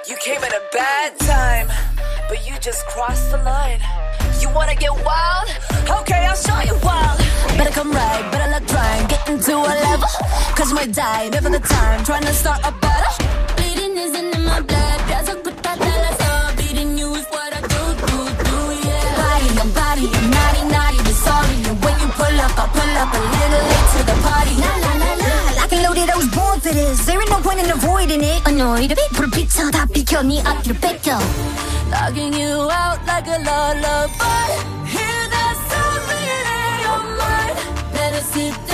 You came at a bad time, but you just crossed the line. You wanna get wild? Okay, I'll show you wild. Better come right, better luck trying. Get into a level, cause you might die, never the time. Trying to start a battle. Bleeding isn't in my blood. 계속 부탁달라서 beating you is what I do, yeah. Body, I'm naughty, but sorry. And when you pull up, I pull up a little late to the party. La, lock and loaded, I was born for this. There ain't no point in avoiding it. Annoyed, 불을 비춰 다 비켜, 네 앞뒤로 뺏겨. Locking you out like a lullaby. Hear that sound ringing in your mind. Better sit down.